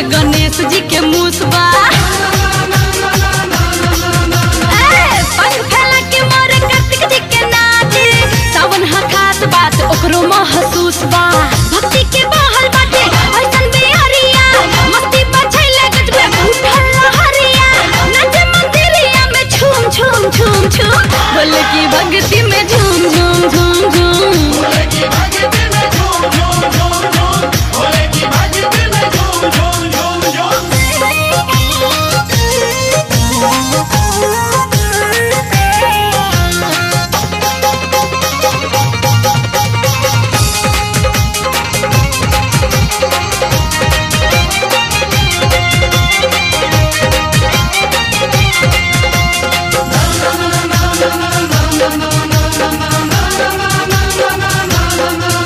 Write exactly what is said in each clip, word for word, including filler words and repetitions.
गणेश जी के मुसबा बात ओकरो महसूस बा भक्ति के बहल बाटे ऐसन बेहरिया मस्ती बछैले गजबे उठल लहरिया नाचे मंदिरिया में झूम झूम झूम झूम बोले की भक्ति में झूम झूम झूम झूम बोले की भक्ति में झूम झूम झूम झूम बोले की भक्ति में झूम झूम झूम झूम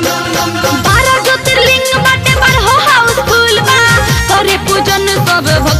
सब